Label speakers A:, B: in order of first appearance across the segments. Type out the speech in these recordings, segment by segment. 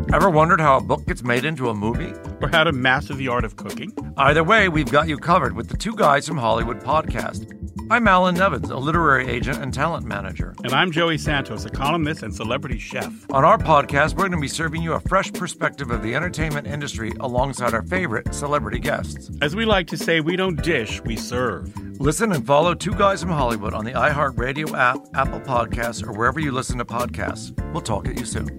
A: Ever wondered how a book gets made into a movie?
B: Or how to master the art of cooking?
A: Either way, we've got you covered with the Two Guys from Hollywood podcast. I'm Alan Nevins, a literary agent and talent manager.
B: And I'm Joey Santos, a columnist and celebrity chef.
A: On our podcast, we're going to be serving you a fresh perspective of the entertainment industry alongside our favorite celebrity guests.
B: As we like to say, we don't dish, we serve.
A: Listen and follow Two Guys from Hollywood on the iHeartRadio app, Apple Podcasts, or wherever you listen to podcasts. We'll talk at you soon.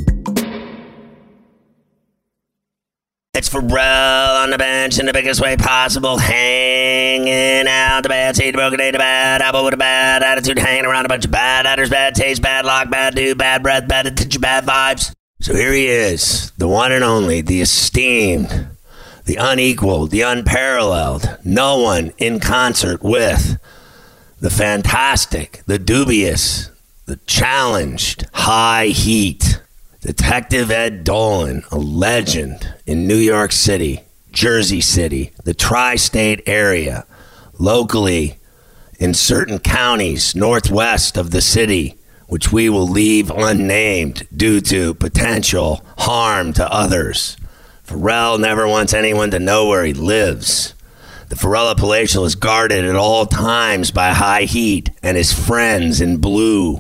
C: It's Pharrell on the bench in the biggest way possible, hanging out the bad seed, broken day, the bad apple with a bad attitude, hanging around a bunch of bad actors, bad taste, bad luck, bad dude, bad breath, bad attention, bad vibes. So here he is, the one and only, the esteemed, the unequaled, the unparalleled, no one in concert with the fantastic, the dubious, the challenged, high heat. Detective Ed Dolan, a legend in New York City, Jersey City, the tri-state area, locally in certain counties northwest of the city, which we will leave unnamed due to potential harm to others. Pharrell never wants anyone to know where he lives. The Pharrell Palatial is guarded at all times by High Heat and his friends in blue.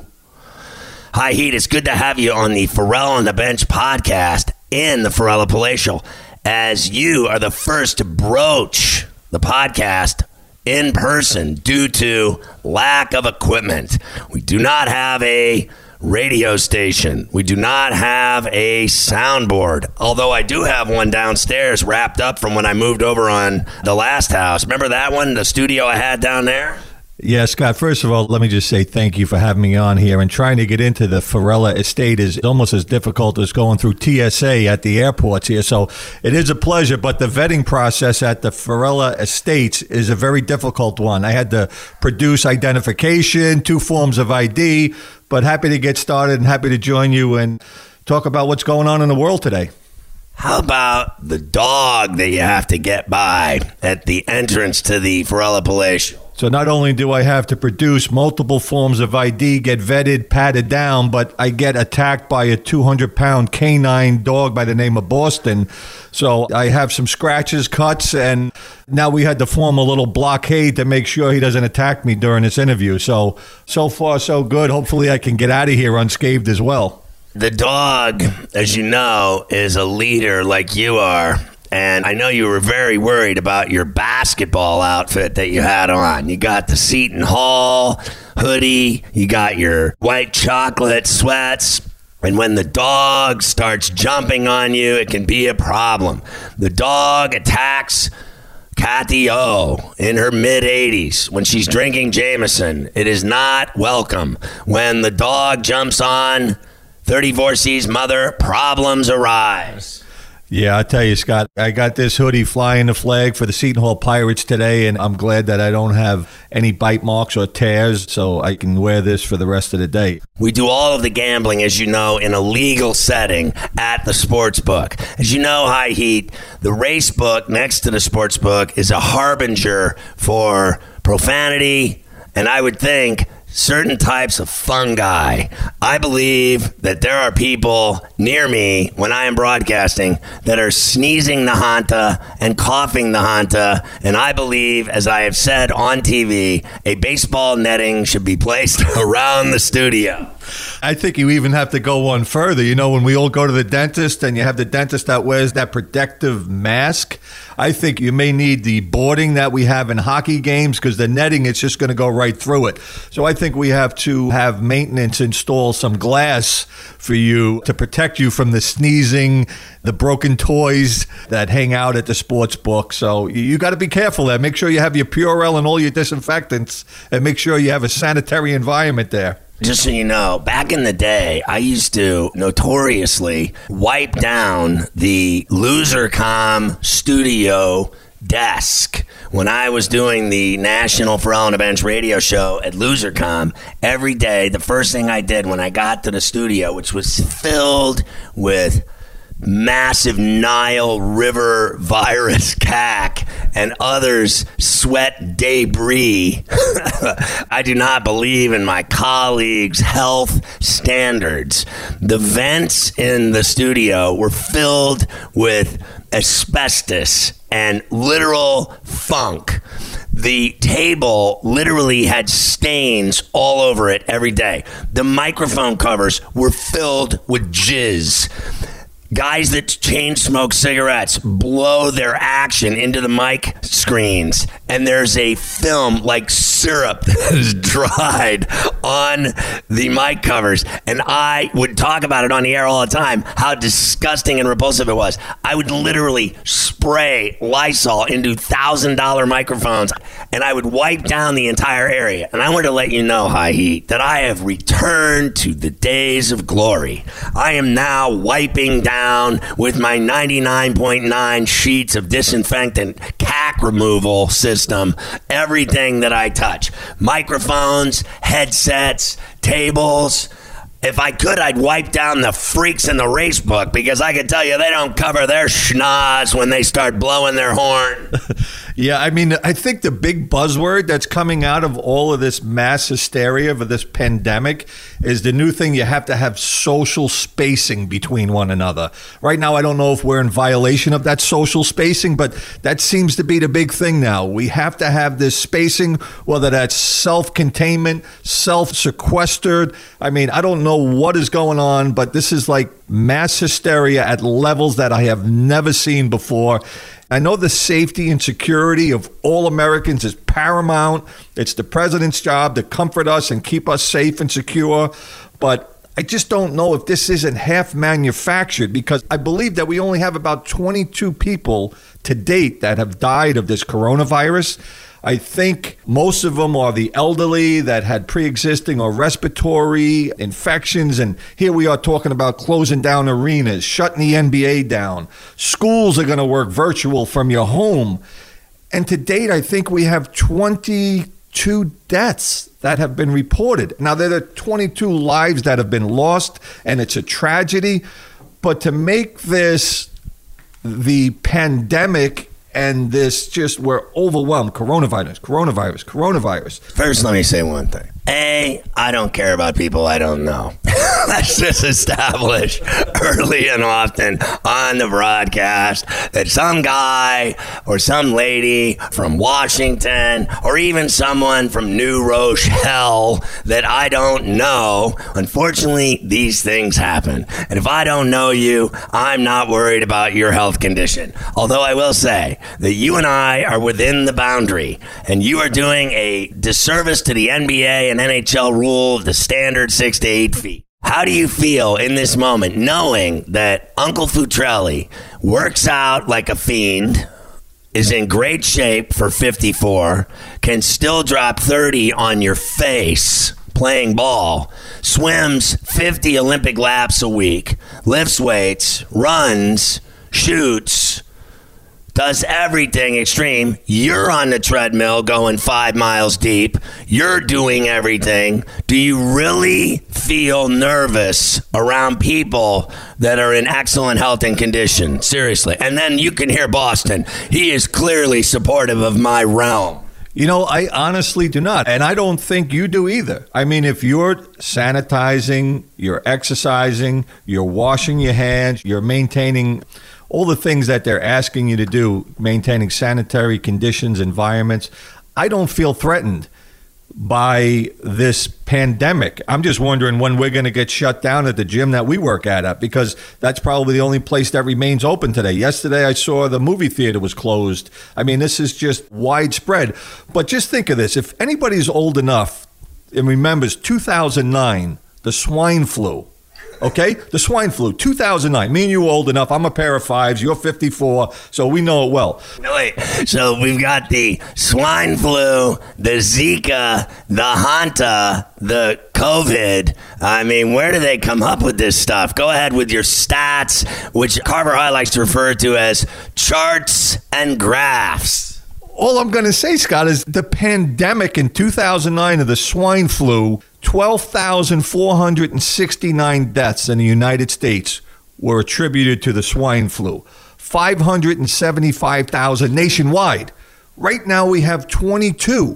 C: Hi, Heat. It's good to have you on the Pharrell on the Bench podcast in the Pharrell Palatial, as you are the first to broach the podcast in person due to lack of equipment. We do not have a radio station. We do not have a soundboard, although I do have one downstairs wrapped up from when I moved over on the last house. Remember that one, the studio I had down there?
D: Yeah, Scott, first of all, let me just say thank you for having me on here. And trying to get into the Pharrell estate is almost as difficult as going through TSA at the airports here. So it is a pleasure, but the vetting process at the Pharrell estates is a very difficult one. I had to produce identification, 2 forms of ID, but happy to get started and happy to join you and talk about what's going on in the world today.
C: How about the dog that you have to get by at the entrance to the Pharrell Palatial?
D: So not only do I have to produce multiple forms of ID, get vetted, patted down, but I get attacked by a 200-pound canine dog by the name of Boston. So I have some scratches, cuts, and now we had to form a little blockade to make sure he doesn't attack me during this interview. So far, so good. Hopefully I can get out of here unscathed as well.
C: The dog, as you know, is a leader like you are. And I know you were very worried about your basketball outfit that you had on. You got the Seton Hall hoodie. You got your white chocolate sweats. And when the dog starts jumping on you, it can be a problem. The dog attacks Kathy O in her mid-80s when she's drinking Jameson. It is not welcome. When the dog jumps on 34C's mother, problems arise.
D: Yeah, I tell you, Scott, I got this hoodie flying the flag for the Seton Hall Pirates today, and I'm glad that I don't have any bite marks or tears, so I can wear this for the rest of the day.
C: We do all of the gambling, as you know, in a legal setting at the sports book. As you know, High Heat, the race book next to the sports book is a harbinger for profanity, and I would think certain types of fungi. I believe that there are people near me when I am broadcasting that are sneezing the Hanta and coughing the Hanta, and I believe, as I have said on TV, a baseball netting should be placed around the studio.
D: I think you even have to go one further. You know, when we all go to the dentist and you have the dentist that wears that protective mask, I think you may need the boarding that we have in hockey games, because the netting, it's just going to go right through it. So I think we have to have maintenance install some glass for you to protect you from the sneezing, the broken toys that hang out at the sports book. So you got to be careful there. Make sure you have your Purell and all your disinfectants, and make sure you have a sanitary environment there.
C: Just so you know, back in the day, I used to notoriously wipe down the LoserCom studio desk when I was doing the National Pharrell on the Bench radio show at LoserCom. Every day, the first thing I did when I got to the studio, which was filled with massive Nile River virus CAC and others sweat debris, I do not believe in my colleagues' health standards. The vents in the studio were filled with asbestos and literal funk. The table literally had stains all over it every day. The microphone covers were filled with jizz. Guys that chain smoke cigarettes blow their action into the mic screens, and there's a film like syrup that is dried on the mic covers. And I would talk about it on the air all the time, how disgusting and repulsive it was. I would literally spray Lysol into $1,000 microphones, and I would wipe down the entire area. And I want to let you know, High Heat, that I have returned to the days of glory. I am now wiping down with my 99.9 sheets of disinfectant CAC removal system everything that I touch. Microphones, headsets, tables. If I could, I'd wipe down the freaks in the race book, because I can tell you they don't cover their schnoz when they start blowing their horn.
D: Yeah, I mean, I think the big buzzword that's coming out of all of this mass hysteria for this pandemic is the new thing. You have to have social spacing between one another. Right now, I don't know if we're in violation of that social spacing, but that seems to be the big thing now. We have to have this spacing, whether that's self-containment, self-sequestered. I mean, I don't know what is going on, but this is like mass hysteria at levels that I have never seen before. I know the safety and security of all Americans is paramount. It's the president's job to comfort us and keep us safe and secure. But I just don't know if this isn't half manufactured, because I believe that we only have about 22 people to date that have died of this coronavirus. I think most of them are the elderly that had pre-existing or respiratory infections. And here we are talking about closing down arenas, shutting the NBA down. Schools are going to work virtual from your home. And to date, I think we have 22 deaths that have been reported. Now, there are 22 lives that have been lost, and it's a tragedy. But to make this the pandemic and this just, we're overwhelmed. Coronavirus.
C: First, let me say one thing. A, I don't care about people I don't know. Let's just establish early and often on the broadcast that some guy or some lady from Washington or even someone from New Rochelle that I don't know, unfortunately, these things happen. And if I don't know you, I'm not worried about your health condition. Although I will say that you and I are within the boundary, and you are doing a disservice to the NBA and NHL rule of the standard 6 to 8 feet. How do you feel in this moment knowing that Uncle Futrelli works out like a fiend, is in great shape for 54, can still drop 30 on your face playing ball, swims 50 Olympic laps a week, lifts weights, runs, shoots, does everything extreme? You're on the treadmill going 5 miles deep. You're doing everything. Do you really feel nervous around people that are in excellent health and condition? Seriously. And then you can hear Boston. He is clearly supportive of my realm.
D: You know, I honestly do not. And I don't think you do either. I mean, if you're sanitizing, you're exercising, you're washing your hands, you're maintaining all the things that they're asking you to do, maintaining sanitary conditions, environments, I don't feel threatened by this pandemic. I'm just wondering when we're going to get shut down at the gym that we work at, because that's probably the only place that remains open today. Yesterday, I saw the movie theater was closed. I mean, this is just widespread. But just think of this. If anybody's old enough and remembers 2009, the swine flu, okay? The swine flu, 2009. Me and you are old enough. I'm a pair of fives. You're 54, so we know it well.
C: Wait, so we've got the swine flu, the Zika, the Hanta, the COVID. I mean, where do they come up with this stuff? Go ahead with your stats, which Carver High likes to refer to as charts and graphs.
D: All I'm going to say, Scott, is the pandemic in 2009 of the swine flu, 12,469 deaths in the United States. were attributed to the swine flu. 575,000 nationwide. Right now we have 22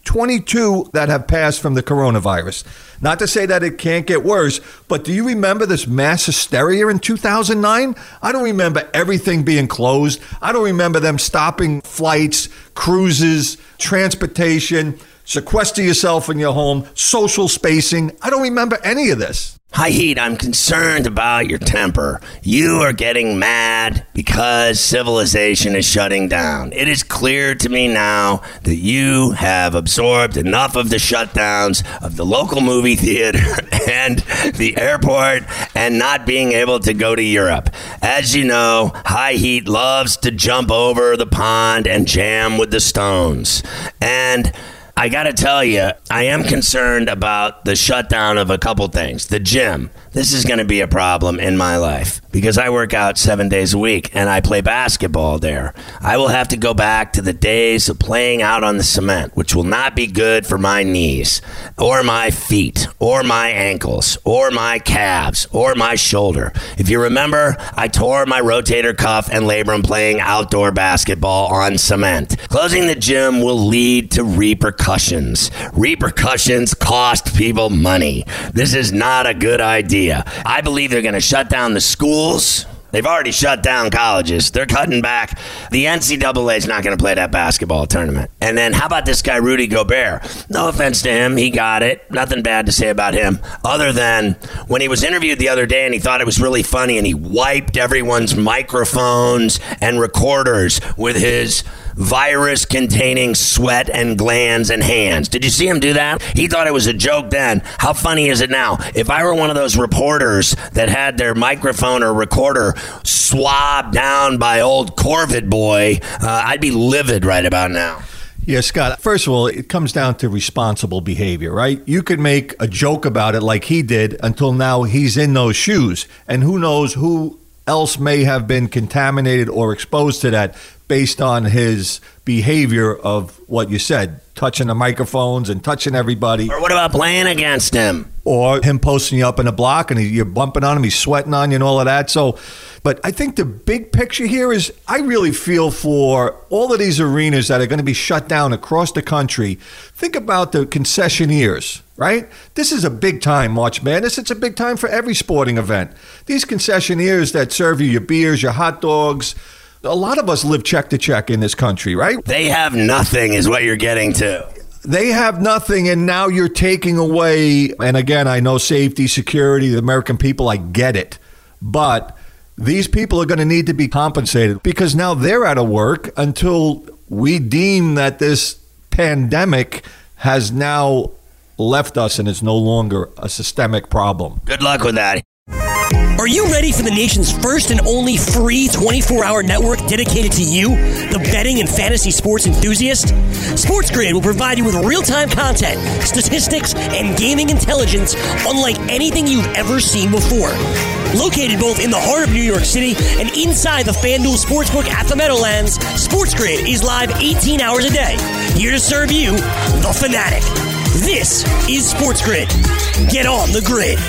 D: that have passed from the coronavirus. Not to say that it can't get worse, but do you remember this mass hysteria in 2009? I don't remember everything being closed. I don't remember them stopping flights, cruises, transportation, sequester yourself in your home, social spacing. I don't remember any of this.
C: High Heat, I'm concerned about your temper. You are getting mad because civilization is shutting down. It is clear to me now that you have absorbed enough of the shutdowns of the local movie theater and the airport and not being able to go to Europe. As you know, High Heat loves to jump over the pond and jam with the Stones. And I got to tell you, I am concerned about the shutdown of a couple things. The gym. This is going to be a problem in my life because I work out 7 days a week and I play basketball there. I will have to go back to the days of playing out on the cement, which will not be good for my knees or my feet or my ankles or my calves or my shoulder. If you remember, I tore my rotator cuff and labrum playing outdoor basketball on cement. Closing the gym will lead to repercussions. Repercussions cost people money. This is not a good idea. I believe they're going to shut down the schools. They've already shut down colleges. They're cutting back. The NCAA is not going to play that basketball tournament. And then how about this guy, Rudy Gobert? No offense to him. He got it. Nothing bad to say about him other than when he was interviewed the other day and he thought it was really funny and he wiped everyone's microphones and recorders with his virus-containing sweat and glands and hands. Did you see him do that? He thought it was a joke then. How funny is it now? If I were one of those reporters that had their microphone or recorder swabbed down by old Corvid boy, I'd be livid right about now.
D: Yeah, Scott, first of all, it comes down to responsible behavior, right? You could make a joke about it like he did until now he's in those shoes. And who knows who else may have been contaminated or exposed to that based on his behavior of what you said, touching the microphones and touching everybody.
C: Or what about playing against him?
D: Or him posting you up in a block and you're bumping on him, he's sweating on you and all of that. So, but I think the big picture here is I really feel for all of these arenas that are going to be shut down across the country. Think about the concessionaires, right? This is a big time, March Madness. It's a big time for every sporting event. These concessionaires that serve you your beers, your hot dogs, a lot of us live check to check in this country, right?
C: They have nothing is what you're getting to.
D: They have nothing, and now you're taking away, and again, I know safety, security, the American people, I get it. But these people are going to need to be compensated because now they're out of work until we deem that this pandemic has now left us and is no longer a systemic problem.
C: Good luck with that.
E: Are you ready for the nation's first and only free 24-hour network dedicated to you, the betting and fantasy sports enthusiast? SportsGrid will provide you with real-time content, statistics, and gaming intelligence unlike anything you've ever seen before. Located both in the heart of New York City and inside the FanDuel Sportsbook at the Meadowlands, SportsGrid is live 18 hours a day, here to serve you, the fanatic. This is SportsGrid. Get on the grid.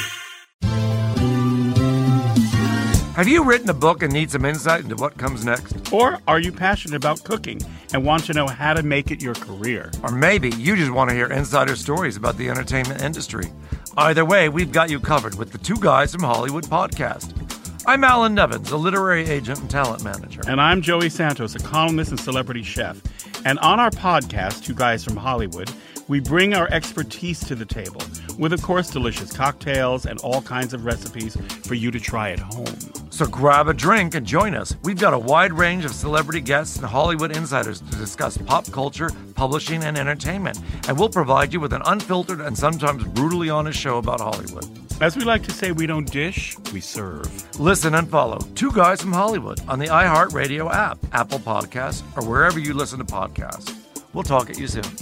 A: Have you written a book and need some insight into what comes next?
B: Or are you passionate about cooking and want to know how to make it your career?
A: Or maybe you just want to hear insider stories about the entertainment industry. Either way, we've got you covered with the Two Guys from Hollywood podcast. I'm Alan Nevins, a literary agent and talent manager.
B: And I'm Joey Santos, a columnist and celebrity chef. And on our podcast, Two Guys from Hollywood, we bring our expertise to the table with, of course, delicious cocktails and all kinds of recipes for you to try at home.
A: So grab a drink and join us. We've got a wide range of celebrity guests and Hollywood insiders to discuss pop culture, publishing, and entertainment. And we'll provide you with an unfiltered and sometimes brutally honest show about Hollywood.
B: As we like to say, we don't dish, we serve.
A: Listen and follow Two Guys from Hollywood on the iHeartRadio app, Apple Podcasts, or wherever you listen to podcasts. We'll talk at you soon.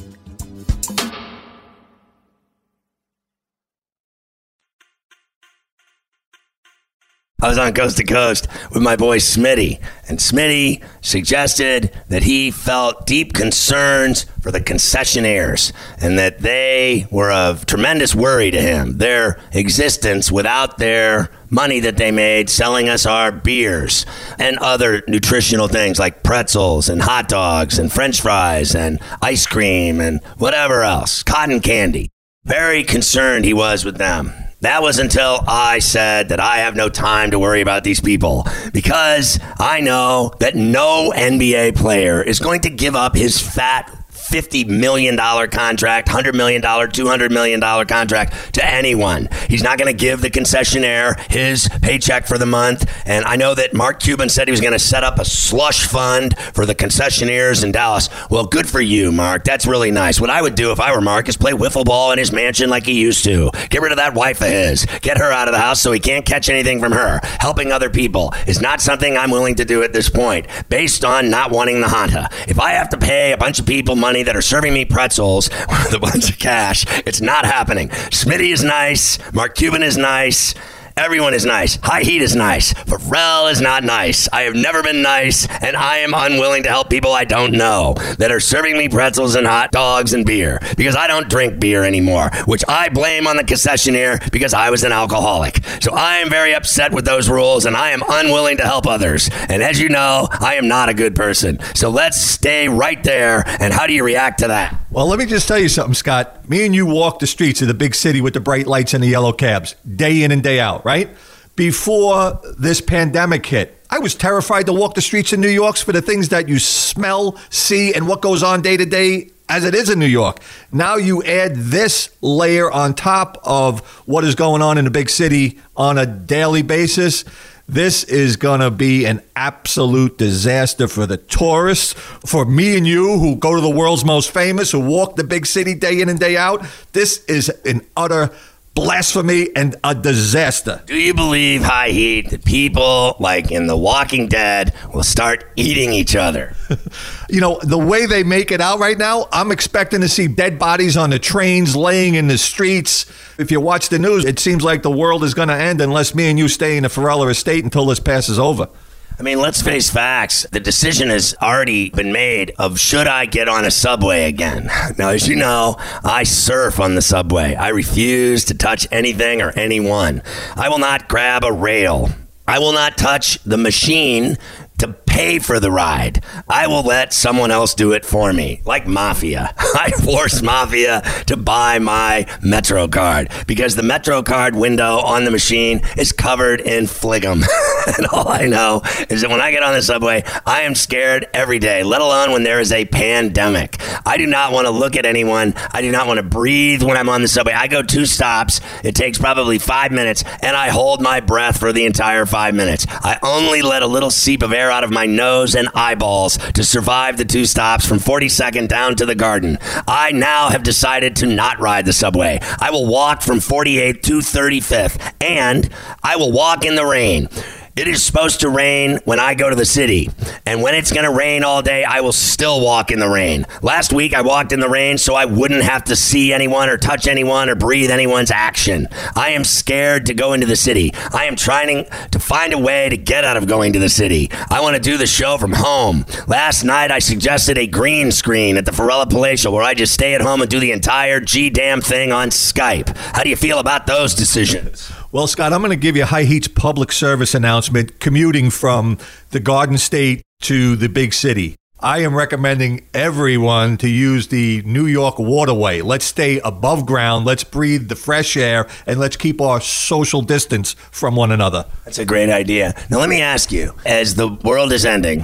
C: I was on Coast to Coast with my boy Smitty, and Smitty suggested that he felt deep concerns for the concessionaires and that they were of tremendous worry to him, their existence without their money that they made selling us our beers and other nutritional things like pretzels and hot dogs and french fries and ice cream and whatever else, cotton candy. Very concerned he was with them. That was until I said that I have no time to worry about these people because I know that no NBA player is going to give up his fat $50 million contract, $100 million, $200 million contract to anyone. He's not going to give the concessionaire his paycheck for the month. And I know that Mark Cuban said he was going to set up a slush fund for the concessionaires in Dallas. Well, good for you, Mark. That's really nice. What I would do if I were Mark is play wiffle ball in his mansion like he used to. Get rid of that wife of his. Get her out of the house so he can't catch anything from her. Helping other people is not something I'm willing to do at this point based on not wanting the Honda. If I have to pay a bunch of people money that are serving me pretzels with a bunch of cash, it's not happening. Smitty is nice. Mark Cuban is nice. Everyone is nice. High Heat is nice. Pharrell is not nice. I have never been nice, and I am unwilling to help people I don't know that are serving me pretzels and hot dogs and beer because I don't drink beer anymore, which I blame on the concessionaire because I was an alcoholic. So I am very upset with those rules, and I am unwilling to help others. And as you know, I am not a good person. So let's stay right there. And how do you react to that?
D: Well, let me just tell you something, Scott. Me and you walk the streets of the big city with the bright lights and the yellow cabs, day in and day out, right? Before this pandemic hit, I was terrified to walk the streets in New York for the things that you smell, see, and what goes on day to day as it is in New York. Now you add this layer on top of what is going on in the big city on a daily basis. This is going to be an absolute disaster for the tourists, for me and you who go to the world's most famous, who walk the big city day in and day out. This is an utter blasphemy and a disaster.
C: Do you believe, High Heat, that people like in The Walking Dead will start eating each other?
D: You know, the way they make it out right now, I'm expecting to see dead bodies on the trains laying in the streets. If you watch the news, it seems like the world is going to end unless me and you stay in the Pharrell estate until this passes over.
C: I mean, let's face facts. The decision has already been made of should I get on a subway again. Now, as you know, I surf on the subway. I refuse to touch anything or anyone. I will not grab a rail. I will not touch the machine to pay for the ride. I will let someone else do it for me, like Mafia. I force Mafia to buy my Metro card because the Metro card window on the machine is covered in phlegm. And all I know is that when I get on the subway, I am scared every day, let alone when there is a pandemic. I do not want to look at anyone. I do not want to breathe when I'm on the subway. I go 2 stops. It takes probably 5 minutes, and I hold my breath for the entire 5 minutes. I only let a little seep of air out of my nose and eyeballs to survive the 2 stops from 42nd down to the Garden. I now have decided to not ride the subway. I will walk from 48th to 35th, and I will walk in the rain. It is supposed to rain when I go to the city. And when it's going to rain all day, I will still walk in the rain. Last week, I walked in the rain so I wouldn't have to see anyone or touch anyone or breathe anyone's action. I am scared to go into the city. I am trying to find a way to get out of going to the city. I want to do the show from home. Last night, I suggested a green screen at the Farella Palatial where I just stay at home and do the entire G-damn thing on Skype. How do you feel about those decisions?
D: Well, Scott, I'm going to give you High Heat's public service announcement commuting from the Garden State to the big city. I am recommending everyone to use the New York waterway. Let's stay above ground. Let's breathe the fresh air, and let's keep our social distance from one another.
C: That's a great idea. Now, let me ask you, as the world is ending,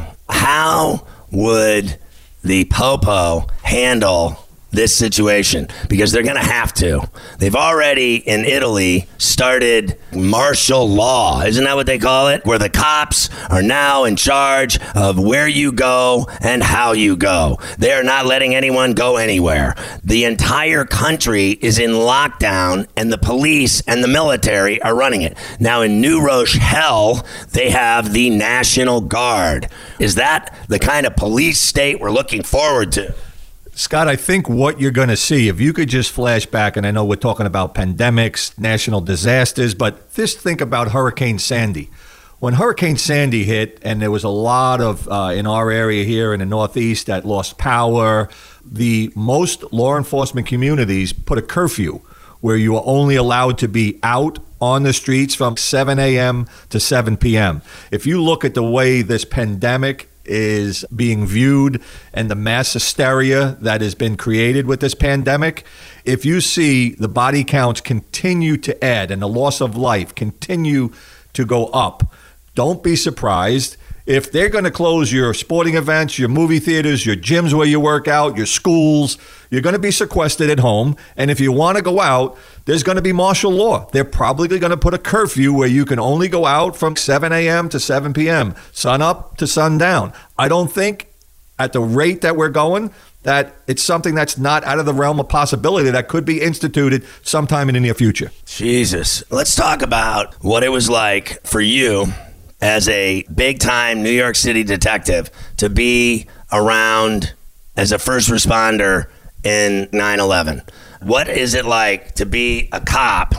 C: how would the Popo handle this situation? Because they're going to have to. They've already, in Italy, started martial law. Isn't that what they call it? Where the cops are now in charge of where you go and how you go. They are not letting anyone go anywhere. The entire country is in lockdown, and the police and the military are running it. Now, in New Rochelle, they have the National Guard. Is that the kind of police state we're looking forward to?
D: Scott, I think what you're going to see, if you could just flash back, and I know we're talking about pandemics, national disasters, but just think about Hurricane Sandy. When Hurricane Sandy hit, and there was a lot of, in our area here in the Northeast, that lost power, the most law enforcement communities put a curfew where you are only allowed to be out on the streets from 7 a.m. to 7 p.m. If you look at the way this pandemic is being viewed and the mass hysteria that has been created with this pandemic, if you see the body counts continue to add and the loss of life continue to go up, don't be surprised if they're going to close your sporting events, your movie theaters, your gyms where you work out, your schools. You're going to be sequestered at home. And if you want to go out, there's going to be martial law. They're probably going to put a curfew where you can only go out from 7 a.m. to 7 p.m., sun up to sundown. I don't think at the rate that we're going that it's something that's not out of the realm of possibility that could be instituted sometime in the near future.
C: Jesus. Let's talk about what it was like for you as a big-time New York City detective to be around as a first responder in 9/11. What is it like to be a cop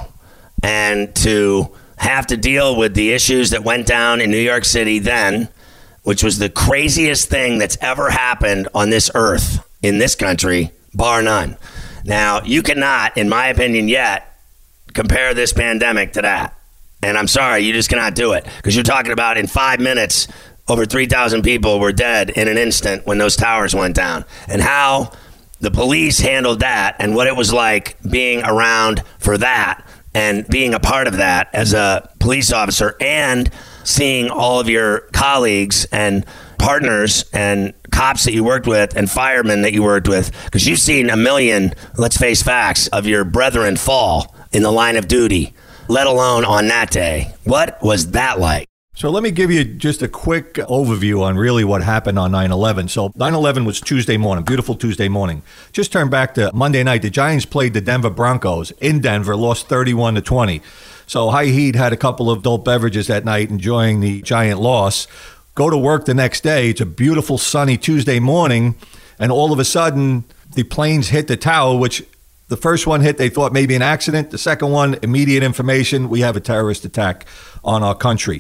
C: and to have to deal with the issues that went down in New York City then, which was the craziest thing that's ever happened on this earth, in this country, bar none. Now, you cannot, in my opinion yet, compare this pandemic to that. And I'm sorry, you just cannot do it. Because you're talking about in 5 minutes, over 3,000 people were dead in an instant when those towers went down. And how the police handled that and what it was like being around for that and being a part of that as a police officer and seeing all of your colleagues and partners and cops that you worked with and firemen that you worked with. Because you've seen a million, let's face facts, of your brethren fall in the line of duty, let alone on that day. What was that like?
D: So let me give you just a quick overview on really what happened on 9/11. So 9/11 was Tuesday morning, beautiful Tuesday morning. Just turn back to Monday night. The Giants played the Denver Broncos in Denver, lost 31-20. So High Heat had a couple of adult beverages that night, enjoying the Giant loss. Go to work the next day. It's a beautiful sunny Tuesday morning, and all of a sudden the planes hit the tower, which the first one hit, they thought maybe an accident. The second one, immediate information, we have a terrorist attack on our country.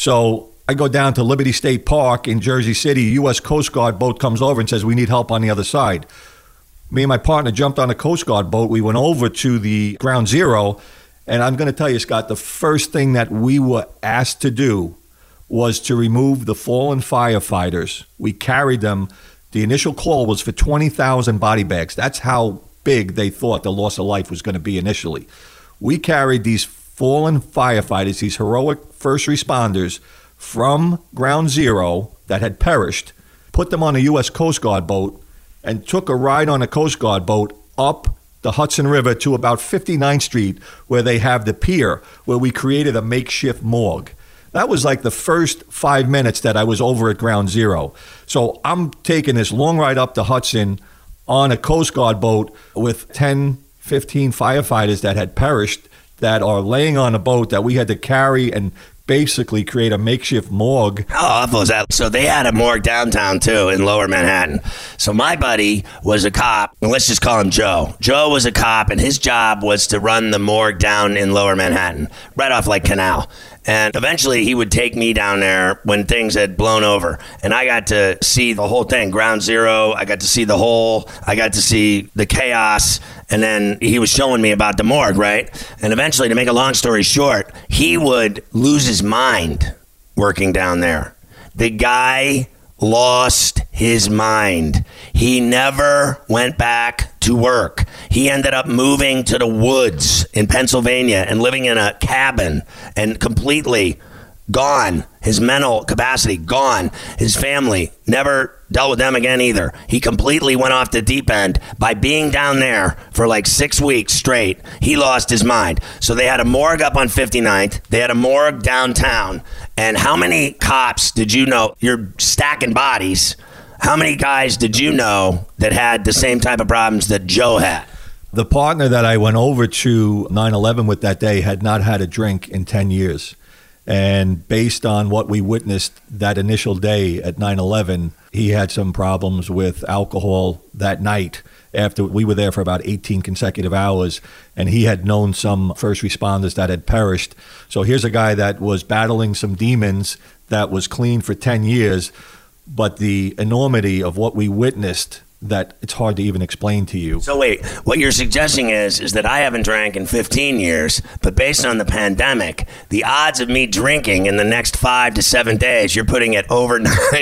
D: So I go down to Liberty State Park in Jersey City. U.S. Coast Guard boat comes over and says, we need help on the other side. Me and my partner jumped on a Coast Guard boat. We went over to the Ground Zero. And I'm going to tell you, Scott, the first thing that we were asked to do was to remove the fallen firefighters. We carried them. The initial call was for 20,000 body bags. That's how big they thought the loss of life was going to be initially. We carried these fallen firefighters, these heroic first responders from Ground Zero that had perished, put them on a U.S. Coast Guard boat, and took a ride on a Coast Guard boat up the Hudson River to about 59th Street, where they have the pier, where we created a makeshift morgue. That was like the first 5 minutes that I was over at Ground Zero. So I'm taking this long ride up the Hudson on a Coast Guard boat with 10, 15 firefighters that had perished, that are laying on a boat that we had to carry and basically create a makeshift morgue.
C: How awful is that? So they had a morgue downtown too in Lower Manhattan. So my buddy was a cop, and let's just call him Joe. Joe was a cop, and his job was to run the morgue down in Lower Manhattan, right off Lake Canal. And eventually he would take me down there when things had blown over. And I got to see the whole thing, Ground Zero. I got to see the hole. I got to see the chaos. And then he was showing me about the morgue, right? And eventually, to make a long story short, he would lose his mind working down there. The guy lost his mind. He never went back to work. He ended up moving to the woods in Pennsylvania and living in a cabin and completely gone. His mental capacity gone. His family never dealt with them again either. He completely went off the deep end by being down there for like 6 weeks straight. He lost his mind. So they had a morgue up on 59th. They had a morgue downtown. And how many cops did you know? You're stacking bodies. How many guys did you know that had the same type of problems that Joe had?
D: The partner that I went over to 9/11 with that day had not had a drink in 10 years. And based on what we witnessed that initial day at 9/11, he had some problems with alcohol that night after we were there for about 18 consecutive hours, and he had known some first responders that had perished. So here's a guy that was battling some demons that was clean for 10 years, but the enormity of what we witnessed, that it's hard to even explain to you.
C: So wait, what you're suggesting is that I haven't drank in 15 years, but based on the pandemic, the odds of me drinking in the next 5 to 7 days, you're putting it over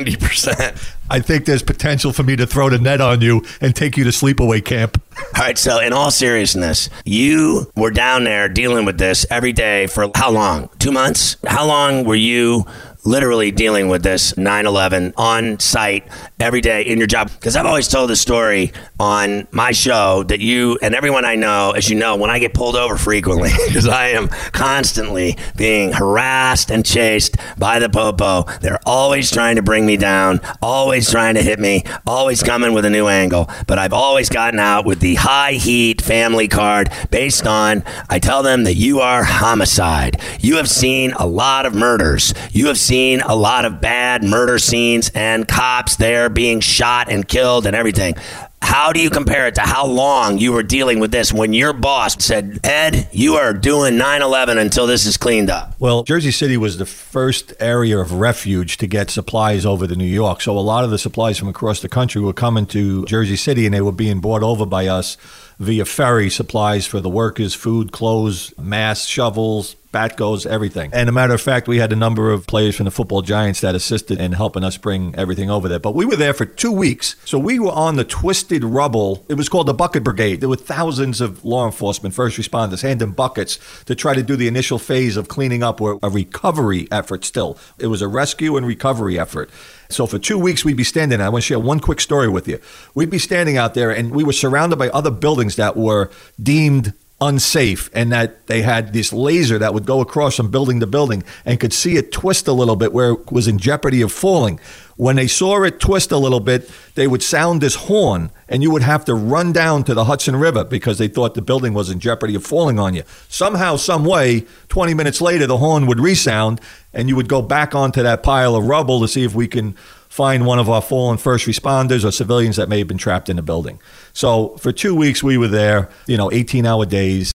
C: 90%.
D: I think there's potential for me to throw the net on you and take you to sleepaway camp.
C: All right, so in all seriousness, you were down there dealing with this every day for how long? 2 months? How long were you literally dealing with this 9/11 on site every day in your job? Because I've always told the story on my show that you and everyone I know, as you know, when I get pulled over frequently, because I am constantly being harassed and chased by the popo. They're always trying to bring me down, always trying to hit me, always coming with a new angle. But I've always gotten out with the high heat family card based on, I tell them that you are homicide. You have seen a lot of murders. You have seen a lot of bad murder scenes and cops there being shot and killed and everything. How do you compare it to how long you were dealing with this when your boss said, Ed, you are doing 9/11 until this is cleaned up?
D: Well, Jersey City was the first area of refuge to get supplies over to New York. So a lot of the supplies from across the country were coming to Jersey City, and they were being brought over by us via ferry, supplies for the workers, food, clothes, masks, shovels, Batgos, everything. And a matter of fact, we had a number of players from the football giants that assisted in helping us bring everything over there. But we were there for 2 weeks. So we were on the twisted rubble. It was called the Bucket Brigade. There were thousands of law enforcement, first responders, handing buckets to try to do the initial phase of cleaning up, or a recovery effort still. It was a rescue and recovery effort. So for 2 weeks, we'd be standing there. I want to share one quick story with you. We'd be standing out there, and we were surrounded by other buildings that were deemed unsafe, and that they had this laser that would go across from building to building and could see it twist a little bit where it was in jeopardy of falling. When they saw it twist a little bit, they would sound this horn, and you would have to run down to the Hudson River because they thought the building was in jeopardy of falling on you. Somehow, some way, 20 minutes later, the horn would resound, and you would go back onto that pile of rubble to see if we can find one of our fallen first responders or civilians that may have been trapped in the building. So for 2 weeks, we were there, 18-hour days.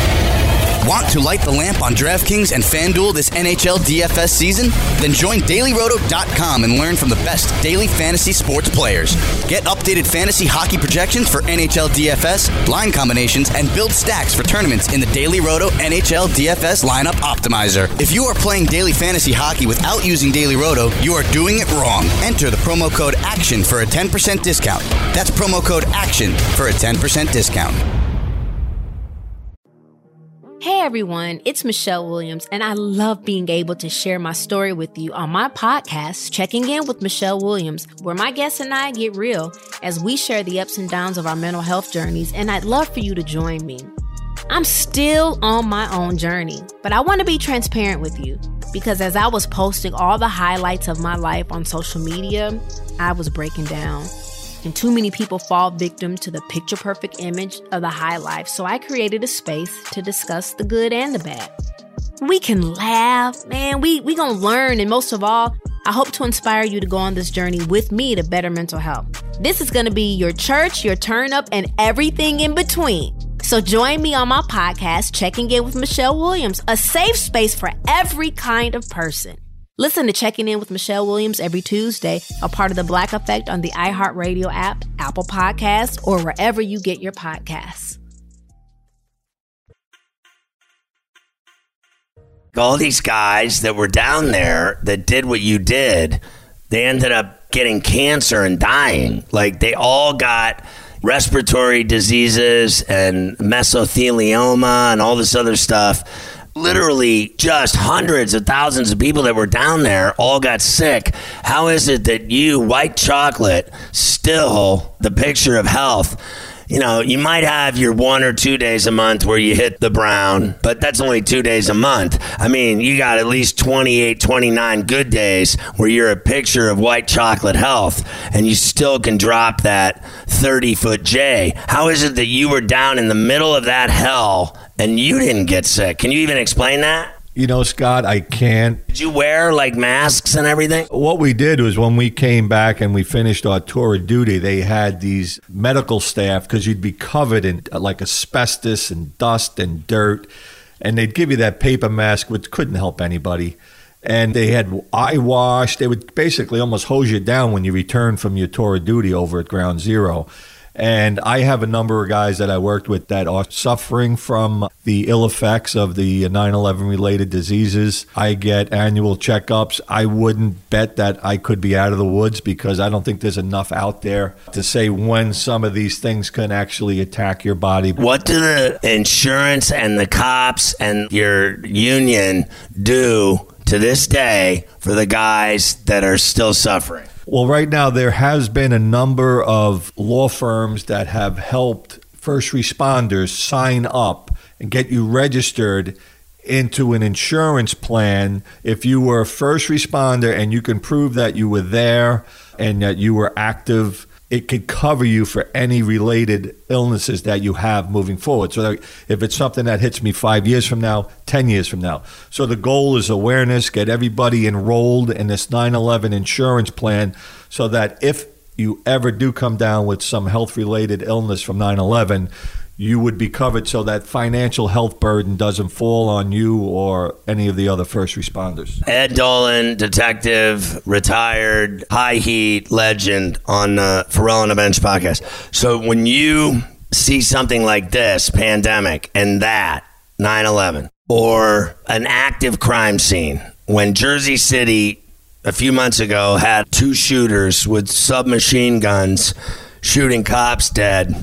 F: Want to light the lamp on DraftKings and FanDuel this NHL DFS season? Then join DailyRoto.com and learn from the best daily fantasy sports players. Get updated fantasy hockey projections for NHL DFS, line combinations, and build stacks for tournaments in the Daily Roto NHL DFS Lineup Optimizer. If you are playing daily fantasy hockey without using Daily Roto, you are doing it wrong. Enter the promo code ACTION for a 10% discount. That's promo code ACTION for a 10% discount.
G: Hey everyone, it's Michelle Williams, and I love being able to share my story with you on my podcast, Checking In with Michelle Williams, where my guests and I get real as we share the ups and downs of our mental health journeys, and I'd love for you to join me. I'm still on my own journey, but I want to be transparent with you because as I was posting all the highlights of my life on social media, I was breaking down. And too many people fall victim to the picture-perfect image of the high life, so I created a space to discuss the good and the bad. We can laugh, man, we gonna learn, and most of all, I hope to inspire you to go on this journey with me to better mental health. This is gonna be your church, your turn-up, and everything in between. So join me on my podcast, Checking In with Michelle Williams, a safe space for every kind of person. Listen to Checking In with Michelle Williams every Tuesday, a part of the Black Effect on the iHeartRadio app, Apple Podcasts, or wherever you get your podcasts.
C: All these guys that were down there that did what you did, they ended up getting cancer and dying. Like, they all got respiratory diseases and mesothelioma and all this other stuff. Literally just hundreds of thousands of people that were down there all got sick. How is it that you, white chocolate, still the picture of health? You might have your 1 or 2 days a month where you hit the brown, but that's only 2 days a month. I mean, you got at least 28, 29 good days where you're a picture of white chocolate health, and you still can drop that 30-foot J. How is it that you were down in the middle of that hell and you didn't get sick? Can you even explain that?
D: You know, Scott, I can't.
C: Did you wear like masks and everything?
D: What we did was when we came back and we finished our tour of duty, they had these medical staff, because you'd be covered in like asbestos and dust and dirt, and they'd give you that paper mask, which couldn't help anybody. And they had eye wash. They would basically almost hose you down when you returned from your tour of duty over at Ground Zero. And I have a number of guys that I worked with that are suffering from the ill effects of the 9/11 related diseases. I get annual checkups. I wouldn't bet that I could be out of the woods, because I don't think there's enough out there to say when some of these things can actually attack your body.
C: What do the insurance and the cops and your union do to this day for the guys that are still suffering?
D: Well, right now there has been a number of law firms that have helped first responders sign up and get you registered into an insurance plan. If you were a first responder and you can prove that you were there and that you were active, it could cover you for any related illnesses that you have moving forward. So that if it's something that hits me 5 years from now, 10 years from now. So the goal is awareness, get everybody enrolled in this 9/11 insurance plan, so that if you ever do come down with some health-related illness from 9/11, you would be covered, so that financial health burden doesn't fall on you or any of the other first responders.
C: Ed Dolan, detective, retired, high heat legend on Pharrell on the Bench podcast. So when you see something like this, pandemic, and that, 9/11, or an active crime scene, when Jersey City a few months ago had 2 shooters with submachine guns shooting cops dead.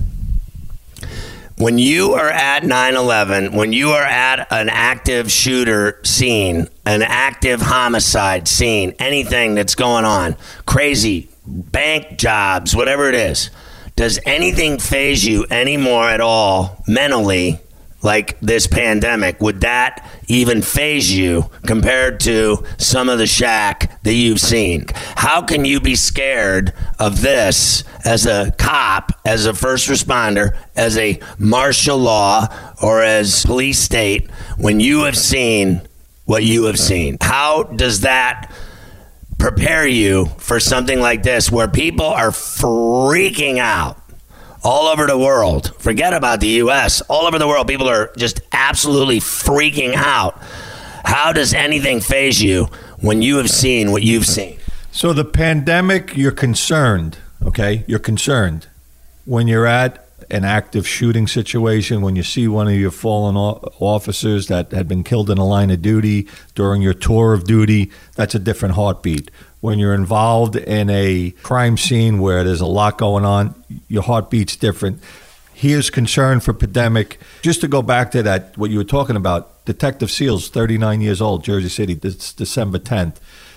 C: When you are at 9/11, when you are at an active shooter scene, an active homicide scene, anything that's going on, crazy, bank jobs, whatever it is, does anything faze you anymore at all mentally, like this pandemic? Would that even faze you compared to some of the shack that you've seen? How can you be scared of this as a cop, as a first responder, as a martial law, or as police state, when you have seen what you have seen? How does that prepare you for something like this, where people are freaking out all over the world? Forget about the U.S. All over the world, people are just absolutely freaking out. How does anything faze you when you have seen what you've seen?
D: So the pandemic, you're concerned, okay? You're concerned. When you're at an active shooting situation, when you see one of your fallen officers that had been killed in the line of duty during your tour of duty, that's a different heartbeat. When you're involved in a crime scene where there's a lot going on, your heartbeat's different. Here's concern for pandemic. Just to go back to that, what you were talking about, Detective Seals, 39 years old, Jersey City, this December 10th.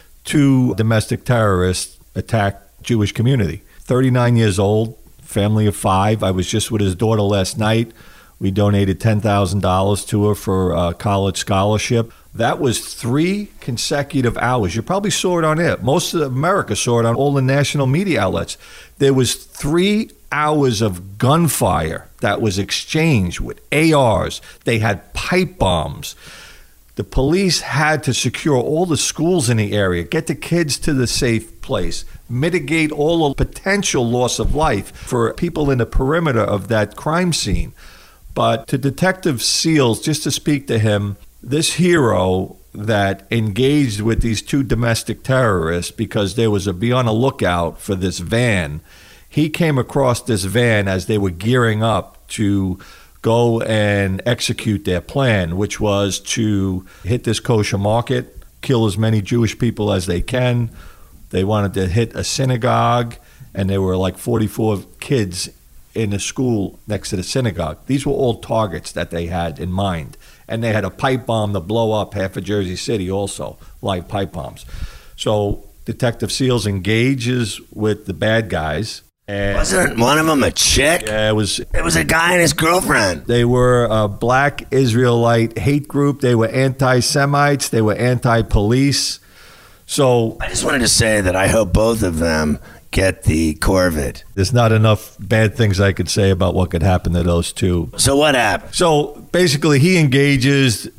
D: 2 domestic terrorists attacked Jewish community. 39 years old, family of 5. I was just with his daughter last night. We donated $10,000 to her for a college scholarship. That was 3 consecutive hours. You probably saw it on air. Most of America saw it on all the national media outlets. There was 3 hours of gunfire that was exchanged with ARs. They had pipe bombs. The police had to secure all the schools in the area, get the kids to the safe place, mitigate all the potential loss of life for people in the perimeter of that crime scene. But to Detective Seals, just to speak to him, this hero that engaged with these 2 domestic terrorists because there was a be on a lookout for this van, he came across this van as they were gearing up to go and execute their plan, which was to hit this kosher market, kill as many Jewish people as they can. They wanted to hit a synagogue, and there were like 44 kids in a school next to the synagogue. These were all targets that they had in mind. And they had a pipe bomb to blow up half of Jersey City also, live pipe bombs. So Detective Seals engages with the bad guys. And
C: wasn't one of them a chick?
D: Yeah, it was
C: a guy and his girlfriend.
D: They were a black Israelite hate group. They were anti-Semites. They were anti-police. So
C: I just wanted to say that I hope both of them get the Corvid.
D: There's not enough bad things I could say about what could happen to those 2.
C: So what happened?
D: So basically he engages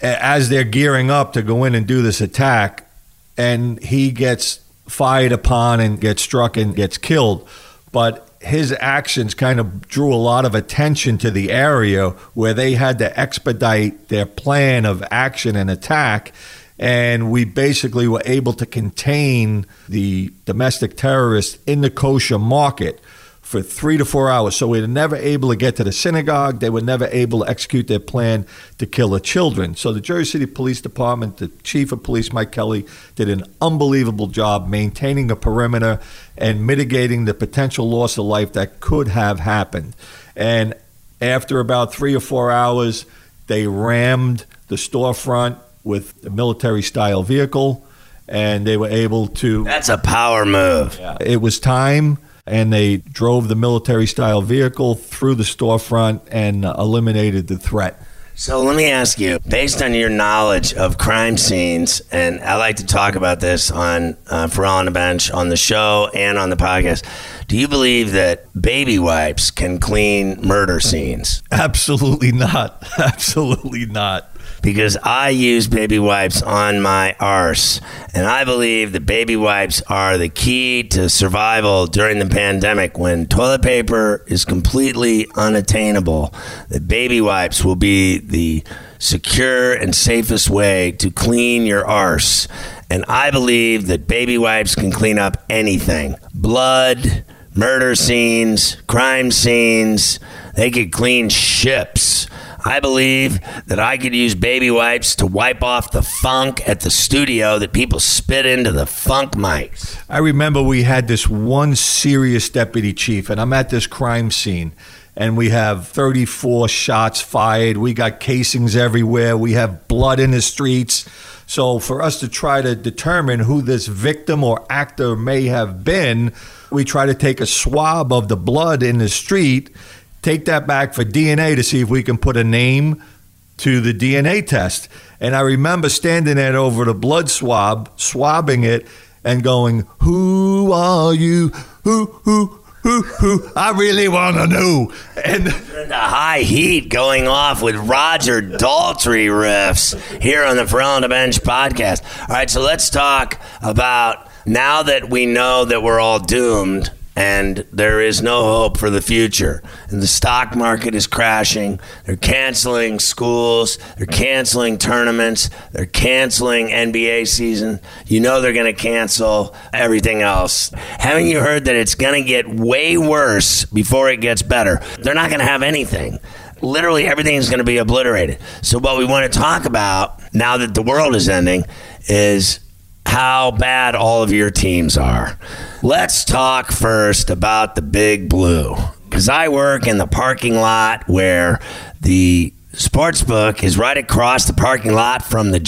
D: as they're gearing up to go in and do this attack, and he gets fired upon and gets struck and gets killed. But his actions kind of drew a lot of attention to the area where they had to expedite their plan of action and attack. And we basically were able to contain the domestic terrorists in the kosher market for 3 to 4 hours. So we were never able to get to the synagogue. They were never able to execute their plan to kill the children. So the Jersey City Police Department, the chief of police, Mike Kelly, did an unbelievable job maintaining a perimeter and mitigating the potential loss of life that could have happened. And after about 3 or 4 hours, they rammed the storefront with a military-style vehicle, and they were able to...
C: That's a power move.
D: Yeah, it was time. And they drove the military-style vehicle through the storefront and eliminated the threat.
C: So let me ask you, based on your knowledge of crime scenes, and I like to talk about this on Pharrell on the Bench, on the show and on the podcast, do you believe that baby wipes can clean murder scenes?
D: Absolutely not. Absolutely not.
C: Because I use baby wipes on my arse, and I believe that baby wipes are the key to survival during the pandemic when toilet paper is completely unattainable. That baby wipes will be the secure and safest way to clean your arse. And I believe that baby wipes can clean up anything. Blood, murder scenes, crime scenes. They could clean ships. I believe that I could use baby wipes to wipe off the funk at the studio that people spit into the funk mics.
D: I remember we had this one serious deputy chief, and I'm at this crime scene, and we have 34 shots fired. We got casings everywhere. We have blood in the streets. So for us to try to determine who this victim or actor may have been, we try to take a swab of the blood in the street, take that back for DNA to see if we can put a name to the DNA test. And I remember standing there over the blood swab, swabbing it, and going, "Who are you? Who? I really want to know." And
C: the high heat going off with Roger Daltrey riffs here on the Pharrell on the Bench podcast. All right, so let's talk about, now that we know that we're all doomed and there is no hope for the future, and the stock market is crashing, they're canceling schools, they're canceling tournaments, they're canceling NBA season. You know they're going to cancel everything else. Haven't you heard that it's going to get way worse before it gets better? They're not going to have anything. Literally everything is going to be obliterated. So what we want to talk about, now that the world is ending, is how bad all of your teams are. Let's talk first about the Big Blue, because I work in the parking lot where the Sportsbook is right across the parking lot from the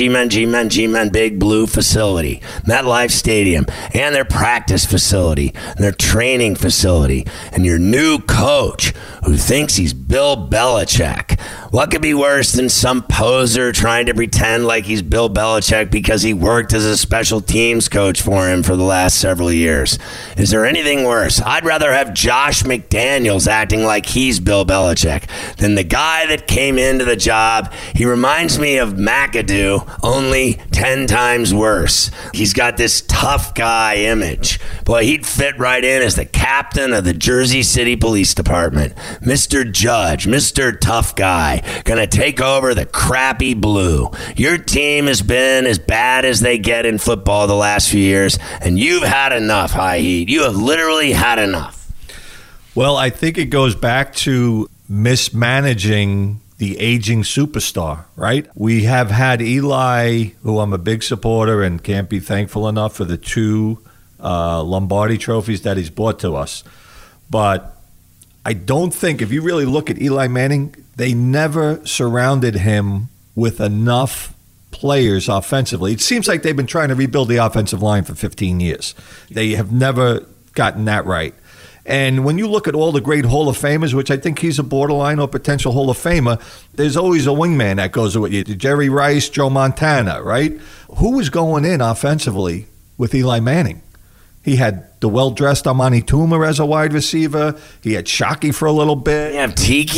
C: G-Men Big Blue facility, MetLife Stadium, and their practice facility, and their training facility, and your new coach who thinks he's Bill Belichick. What could be worse than some poser trying to pretend like he's Bill Belichick because he worked as a special teams coach for him for the last several years? Is there anything worse? I'd rather have Josh McDaniels acting like he's Bill Belichick than the guy that came into the job. He reminds me of McAdoo, only 10 times worse. He's got this tough guy image. Boy, he'd fit right in as the captain of the Jersey City Police Department. Mr. Judge, Mr. Tough Guy, gonna take over the crappy Blue. Your team has been as bad as they get in football the last few years, and you've had enough, High Heat. You have literally had enough.
D: Well, I think it goes back to mismanaging the aging superstar, right? We have had Eli, who I'm a big supporter and can't be thankful enough for the 2 Lombardi trophies that he's brought to us. But I don't think, if you really look at Eli Manning, they never surrounded him with enough players offensively. It seems like they've been trying to rebuild the offensive line for 15 years. They have never gotten that right. And when you look at all the great Hall of Famers, which I think he's a borderline or potential Hall of Famer, there's always a wingman that goes with you. Jerry Rice, Joe Montana, right? Who was going in offensively with Eli Manning? He had the well-dressed Amani Toomer as a wide receiver. He had Shockey for a little bit.
C: You have Tiki?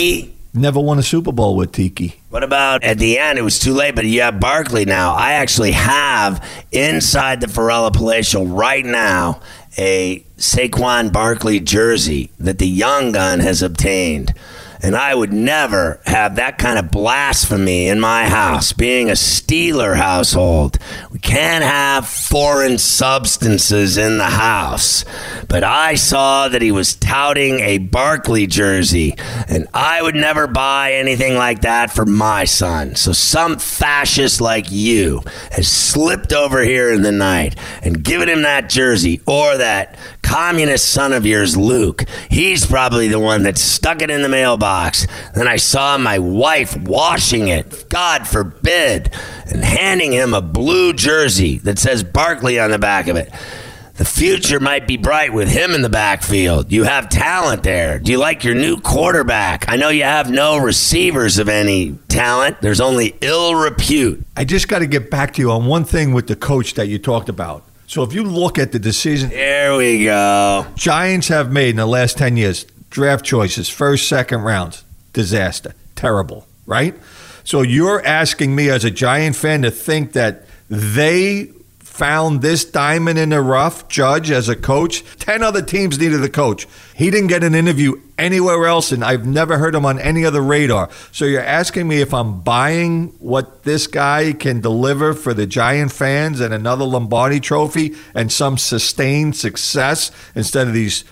D: Never won a Super Bowl with Tiki.
C: What about at the end? It was too late, but you have Barkley now. I actually have inside the Ferrella Palatial right now a Saquon Barkley jersey that the young gun has obtained. And I would never have that kind of blasphemy in my house, being a Steeler household. We can't have foreign substances in the house. But I saw that he was touting a Barkley jersey, and I would never buy anything like that for my son. So some fascist like you has slipped over here in the night and given him that jersey, or that communist son of yours, Luke. He's probably the one that stuck it in the mailbox. Then I saw my wife washing it, God forbid, and handing him a blue jersey that says Barkley on the back of it. The future might be bright with him in the backfield. You have talent there. Do you like your new quarterback? I know you have no receivers of any talent. There's only ill repute.
D: I just got to get back to you on one thing with the coach that you talked about. So if you look at the decision...
C: Here we go.
D: Giants have made in the last 10 years... draft choices, first, second rounds, disaster, terrible, right? So you're asking me as a Giant fan to think that they found this diamond in the rough, Judge, as a coach? 10 other teams needed a coach. He didn't get an interview anywhere else, and I've never heard him on any other radar. So you're asking me if I'm buying what this guy can deliver for the Giant fans and another Lombardi trophy and some sustained success instead of these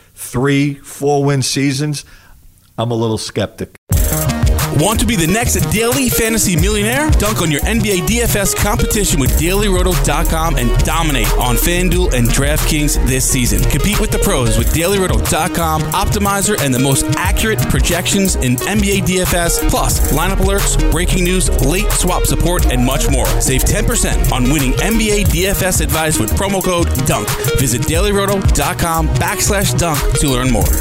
D: 3-4 win seasons? I'm a little skeptic.
H: Want to be the next daily fantasy millionaire? Dunk on your NBA DFS competition with DailyRoto.com and dominate on FanDuel and DraftKings this season. Compete with the pros with DailyRoto.com, Optimizer, and the most accurate projections in NBA DFS, plus lineup alerts, breaking news, late swap support, and much more. Save 10% on winning NBA DFS advice with promo code DUNK. Visit DailyRoto.com/dunk to learn more.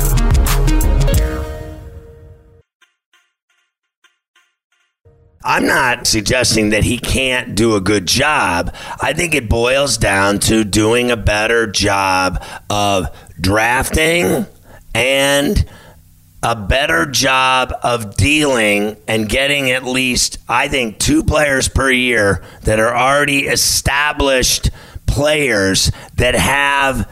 C: I'm not suggesting that he can't do a good job. I think it boils down to doing a better job of drafting and a better job of dealing and getting at least, I think, 2 players per year that are already established players that have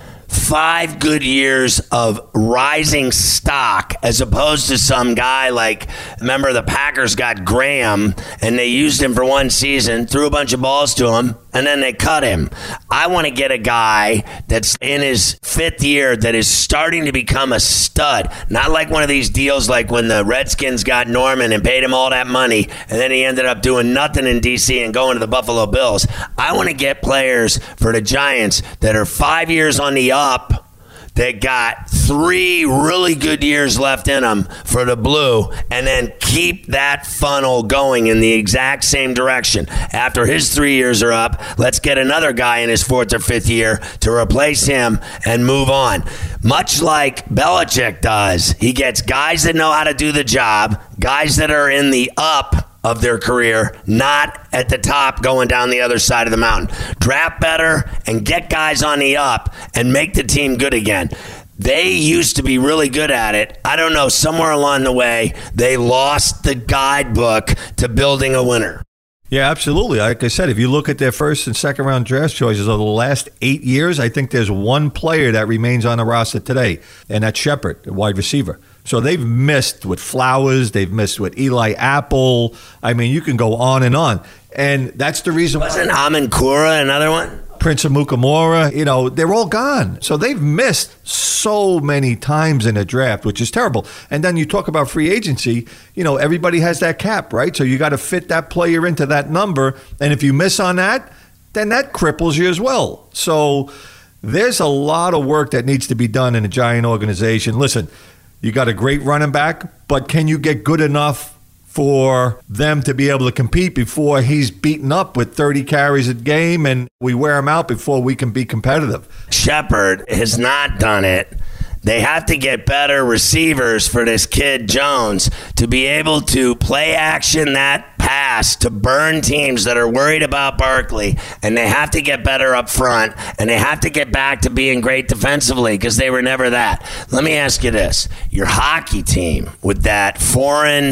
C: 5 good years of rising stock, as opposed to some guy like, remember the Packers got Graham and they used him for 1 season, threw a bunch of balls to him, and then they cut him. I want to get a guy that's in his 5th year that is starting to become a stud. Not like one of these deals like when the Redskins got Norman and paid him all that money and then he ended up doing nothing in D.C. and going to the Buffalo Bills. I want to get players for the Giants that are 5 years on the up, that got 3 really good years left in them for the Blue, and then keep that funnel going in the exact same direction. After his 3 years are up, let's get another guy in his 4th or 5th year to replace him and move on. Much like Belichick does. He gets guys that know how to do the job, guys that are in the up of their career, not at the top going down the other side of the mountain. Draft better and get guys on the up and make the team good again. They used to be really good at it. I don't know, somewhere along the way, they lost the guidebook to building a winner.
D: Yeah, absolutely. Like I said, if you look at their first and second round draft choices over the last 8 years, I think there's one player that remains on the roster today, and that's Shepard, the wide receiver. So they've missed with Flowers. They've missed with Eli Apple. I mean, you can go on and on. And that's the reason why.
C: Wasn't Amenkura another one?
D: Prince of Mukamura, they're all gone. So they've missed so many times in a draft, which is terrible. And then you talk about free agency, everybody has that cap, right? So you got to fit that player into that number. And if you miss on that, then that cripples you as well. So there's a lot of work that needs to be done in a Giant organization. Listen, you got a great running back, but can you get good enough for them to be able to compete before he's beaten up with 30 carries a game and we wear him out before we can be competitive?
C: Shepard has not done it. They have to get better receivers for this kid Jones to be able to play action that pass to burn teams that are worried about Barkley, and they have to get better up front, and they have to get back to being great defensively because they were never that. Let me ask you this. Your hockey team with that foreign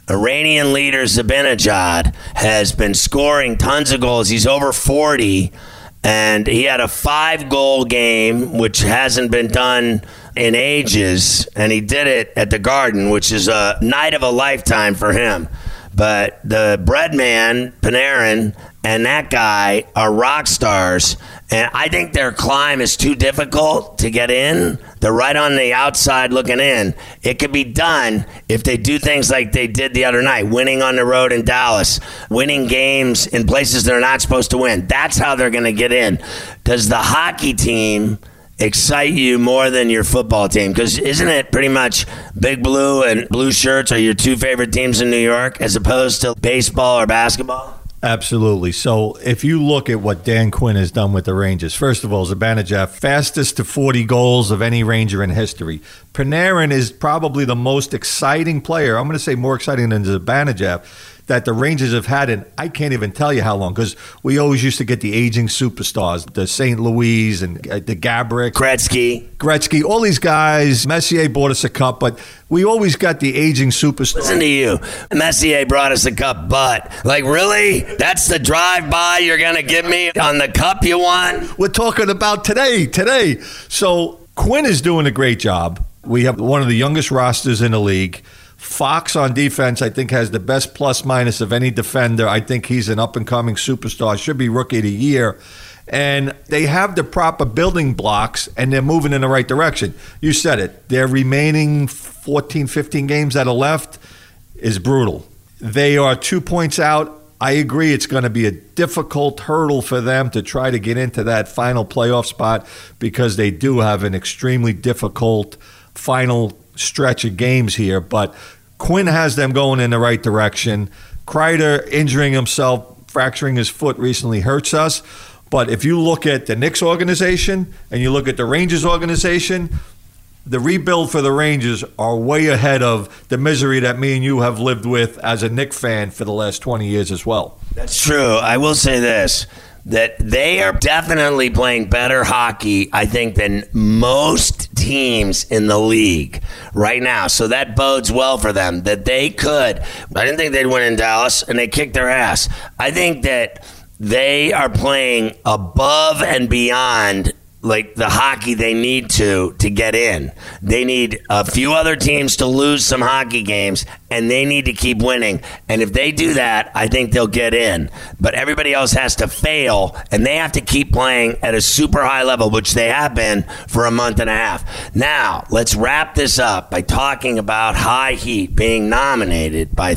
C: Iranian leader Zabinajad has been scoring tons of goals. He's over 40, and he had a 5-goal game, which hasn't been done in ages, and he did it at the Garden, which is a night of a lifetime for him. But the bread man, Panarin, and that guy are rock stars, and I think their climb is too difficult to get in. They're right on the outside looking in. It could be done if they do things like they did the other night, winning on the road in Dallas, winning games in places they're not supposed to win. That's how they're going to get in. Does the hockey team excite you more than your football team? Because isn't it pretty much Big Blue and Blue Shirts are your two favorite teams in New York as opposed to baseball or basketball?
D: Absolutely. So if you look at what Dan Quinn has done with the Rangers, first of all, Zibanejad, fastest to 40 goals of any Ranger in history. Panarin is probably the most exciting player. I'm going to say more exciting than Zibanejad that the Rangers have had in, I can't even tell you how long, because we always used to get the aging superstars, the St. Louis and the Gaborik. Gretzky, all these guys. Messier bought us a cup, but we always got the aging superstars.
C: Listen to you. Messier brought us a cup, but, like, really? That's the drive-by you're going to give me on the cup you won?
D: We're talking about today. So Quinn is doing a great job. We have one of the youngest rosters in the league. Fox on defense, I think, has the best plus-minus of any defender. I think he's an up-and-coming superstar, should be Rookie of the Year. And they have the proper building blocks, and they're moving in the right direction. You said it. Their remaining 14, 15 games that are left is brutal. They are 2 points out. I agree it's going to be a difficult hurdle for them to try to get into that final playoff spot because they do have an extremely difficult final stretch of games here, but Quinn has them going in the right direction. Kreider injuring himself, fracturing his foot recently hurts us. But if you look at the Knicks organization and you look at the Rangers organization, the rebuild for the Rangers are way ahead of the misery that me and you have lived with as a Knicks fan for the last 20 years as well.
C: That's true. I will say this, that they are definitely playing better hockey, I think, than most teams in the league right now. So that bodes well for them, that they could. I didn't think they'd win in Dallas, and they kicked their ass. I think that they are playing above and beyond like the hockey they need to get in. They need a few other teams to lose some hockey games, and they need to keep winning. And if they do that, I think they'll get in. But everybody else has to fail, and they have to keep playing at a super high level, which they have been for a month and a half. Now, let's wrap this up by talking about High Heat being nominated by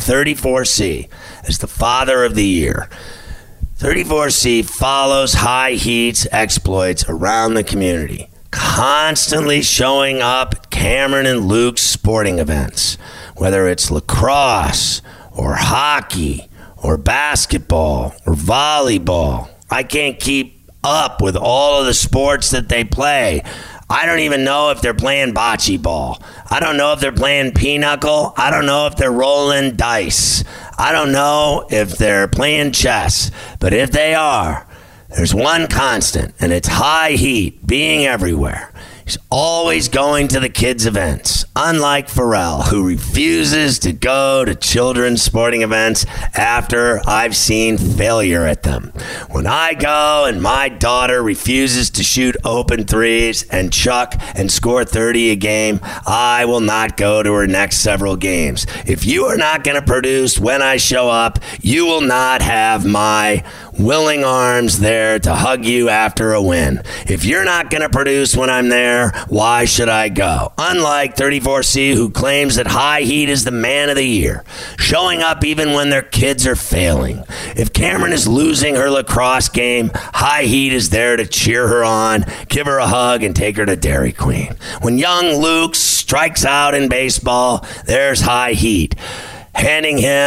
C: 34C as the Father of the Year. 34C follows High Heat's exploits around the community, constantly showing up at Cameron and Luke's sporting events, whether it's lacrosse or hockey or basketball or volleyball. I can't keep up with all of the sports that they play. I don't even know if they're playing bocce ball. I don't know if they're playing pinochle. I don't know if they're rolling dice. I don't know if they're playing chess. But if they are, there's one constant, and it's High Heat being everywhere. He's always going to the kids' events, unlike Pharrell, who refuses to go to children's sporting events after I've seen failure at them. When I go and my daughter refuses to shoot open threes and chuck and score 30 a game, I will not go to her next several games. If you are not going to produce when I show up, you will not have my willing arms there to hug you after a win. If you're not going to produce when I'm there, why should I go? Unlike 34C, who claims that High Heat is the man of the year, showing up even when their kids are failing. If Cameron is losing her lacrosse game, High Heat is there to cheer her on, give her a hug, and take her to Dairy Queen. When young Luke strikes out in baseball, there's High Heat, handing him a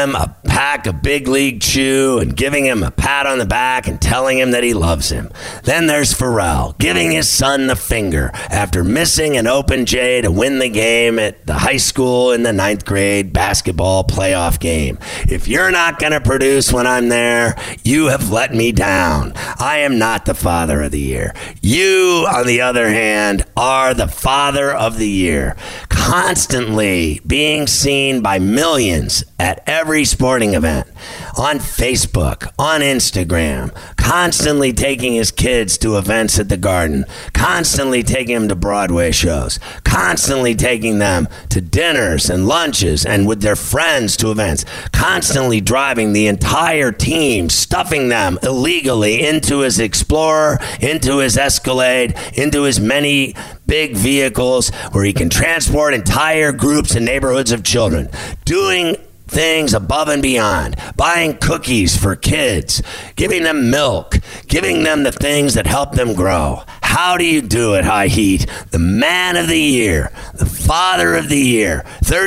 C: pack of Big League Chew and giving him a pat on the back and telling him that he loves him. Then there's Pharrell giving his son the finger after missing an open J to win the game at the high school in the 9th grade basketball playoff game. If you're not going to produce when I'm there, you have let me down. I am not the Father of the Year. You, on the other hand, are the Father of the Year. Constantly being seen by millions at every sporting event, on Facebook, on Instagram, constantly taking his kids to events at the Garden, constantly taking them to Broadway shows, constantly taking them to dinners and lunches and with their friends to events, constantly driving the entire team, stuffing them illegally into his Explorer, into his Escalade, into his many big vehicles where he can transport entire groups and neighborhoods of children, doing things above and beyond, buying cookies for kids, giving them milk, giving them the things that help them grow. How do you do it, High Heat? The man of the year, the father of the year.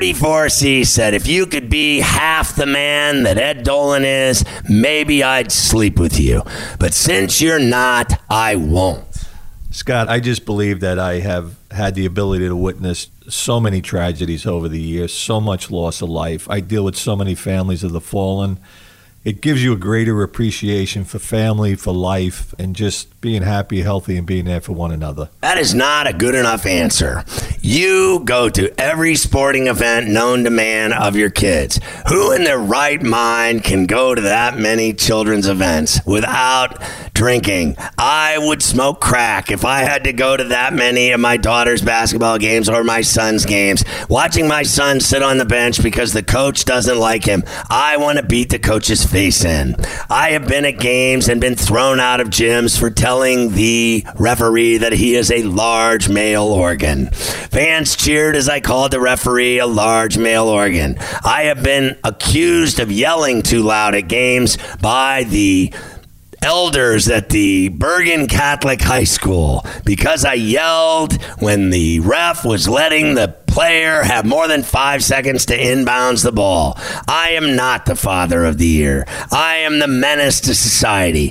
C: 34C said, if you could be half the man that Ed Dolan is, maybe I'd sleep with you. But since you're not, I won't.
D: Scott, I just believe that I have had the ability to witness so many tragedies over the years, so much loss of life. I deal with so many families of the fallen. It gives you a greater appreciation for family, for life, and just being happy, healthy, and being there for one another.
C: That is not a good enough answer. You go to every sporting event known to man of your kids. Who in their right mind can go to that many children's events without drinking? I would smoke crack if I had to go to that many of my daughter's basketball games or my son's games. Watching my son sit on the bench because the coach doesn't like him, I want to beat the coach's face in. I have been at games and been thrown out of gyms for telling the referee that he is a large male organ. Fans cheered as I called the referee a large male organ. I have been accused of yelling too loud at games by the elders at the Bergen Catholic High School because I yelled when the ref was letting the player have more than 5 seconds to inbounds the ball. I am not the father of the year. I am the menace to society.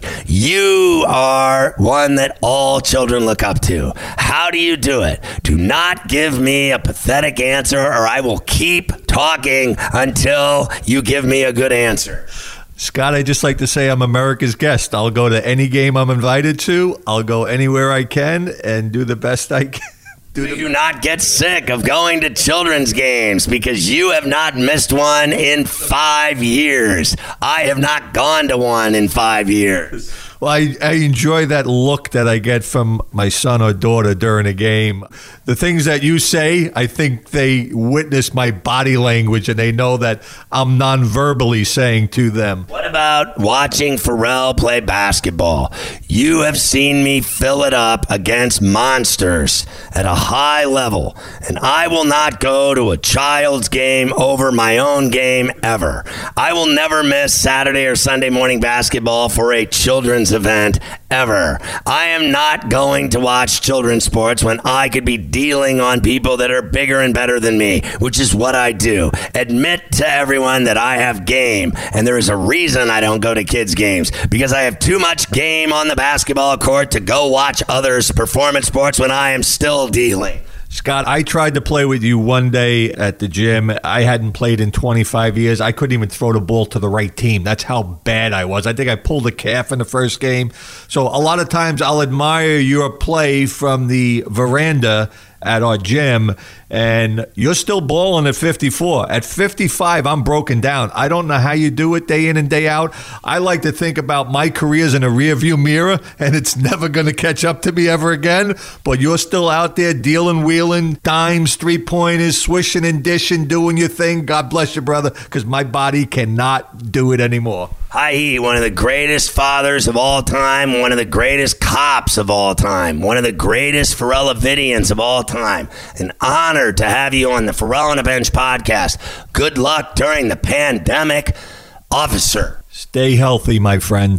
C: You are one that all children look up to. How do you do it? Do not give me a pathetic answer or I will keep talking until you give me a good answer.
D: Scott, I just like to say I'm America's guest. I'll go to any game I'm invited to. I'll go anywhere I can and do the best I can.
C: Do you not get sick of going to children's games because you have not missed one in 5 years? I have not gone to one in 5 years.
D: Well, I enjoy that look that I get from my son or daughter during a game. The things that you say, I think they witness my body language and they know that I'm non-verbally saying to them.
C: What about watching Pharrell play basketball? You have seen me fill it up against monsters at a high level, and I will not go to a child's game over my own game ever. I will never miss Saturday or Sunday morning basketball for a children's event ever. I am not going to watch children's sports when I could be dealing on people that are bigger and better than me, which is what I do. Admit to everyone that I have game, and there is a reason I don't go to kids' games, because I have too much game on the basketball court to go watch others' performance sports when I am still dealing.
D: Scott, I tried to play with you one day at the gym. I hadn't played in 25 years. I couldn't even throw the ball to the right team. That's how bad I was. I think I pulled a calf in the first game. So a lot of times I'll admire your play from the veranda at our gym, and you're still balling at 54. At 55, I'm broken down. I don't know how you do it day in and day out. I like to think about my career's in a rearview mirror, and it's never going to catch up to me ever again. But you're still out there dealing, wheeling, dimes, three-pointers, swishing and dishing, doing your thing. God bless you, brother, because my body cannot do it anymore.
C: High Heat, one of the greatest fathers of all time, one of the greatest cops of all time, one of the greatest Pharrell-Avidians of all time. An honor to have you on the Pharrell on the Bench podcast. Good luck during the pandemic, officer.
D: Stay healthy, my friend.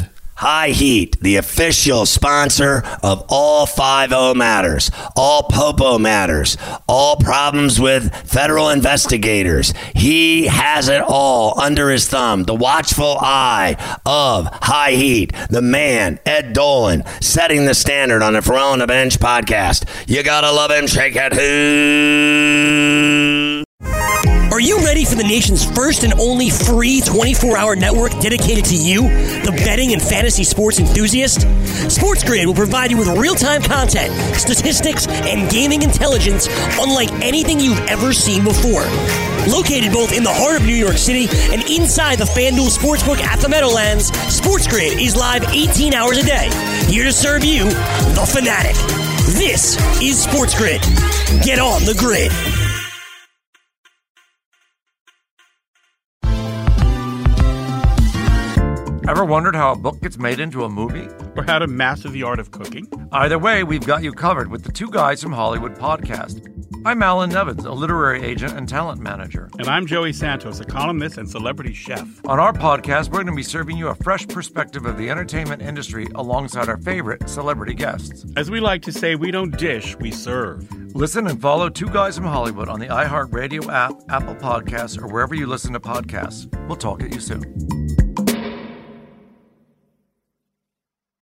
C: High Heat, the official sponsor of all 5-0 matters, all Popo matters, all problems with federal investigators. He has it all under his thumb. The watchful eye of High Heat, the man, Ed Dolan, setting the standard on the Ferrall on the Bench podcast. You gotta love him. Shake it. Who?
E: Are you ready for the nation's first and only free 24-hour network dedicated to you, the betting and fantasy sports enthusiast? SportsGrid will provide you with real-time content, statistics, and gaming intelligence unlike anything you've ever seen before. Located both in the heart of New York City and inside the FanDuel Sportsbook at the Meadowlands, SportsGrid is live 18 hours a day, here to serve you, the fanatic. This is SportsGrid. Get on the grid.
A: Ever wondered how a book gets made into a movie?
B: Or how to master the art of cooking?
A: Either way, we've got you covered with the Two Guys from Hollywood podcast. I'm Alan Nevins, a literary agent and talent manager.
B: And I'm Joey Santos, a columnist and celebrity chef.
A: On our podcast, we're going to be serving you a fresh perspective of the entertainment industry alongside our favorite celebrity guests.
B: As we like to say, we don't dish, we serve.
A: Listen and follow Two Guys from Hollywood on the iHeartRadio app, Apple Podcasts, or wherever you listen to podcasts. We'll talk at you soon.